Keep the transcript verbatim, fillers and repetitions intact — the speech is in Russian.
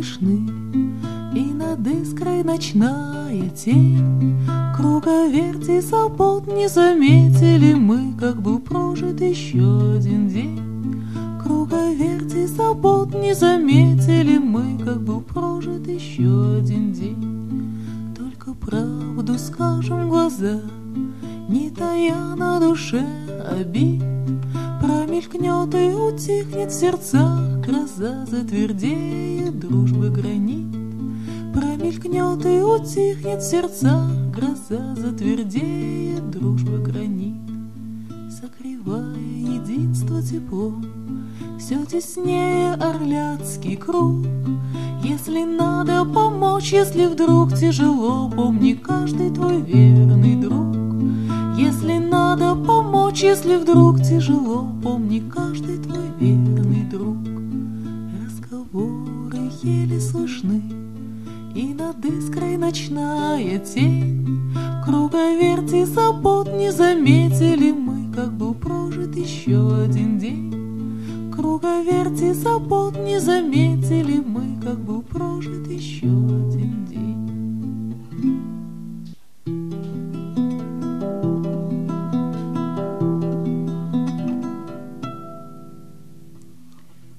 слышны, и над искрой ночная тень. Круговерти забот не заметили мы, как был прожит еще один день. Круговерти забот не заметили мы, как был прожит еще один день. Только правду скажем в глаза, не тая на душе обид. Промелькнет и утихнет в сердцах гроза, затвердеет дружбы гранит. Промелькнет и утихнет в сердцах гроза, затвердеет дружбы гранит. Согревая единство теплом, все теснее орляцкий круг. Если надо помочь, если вдруг тяжело, помни, каждый твой верный друг. Если надо помочь, если вдруг тяжело, помни, каждый твой верный друг. Разговоры еле слышны, и над искрой ночная тень. Круговерти забот не заметили мы, как был прожит еще один день. Круговерти забот не заметили мы, как был прожит еще один день.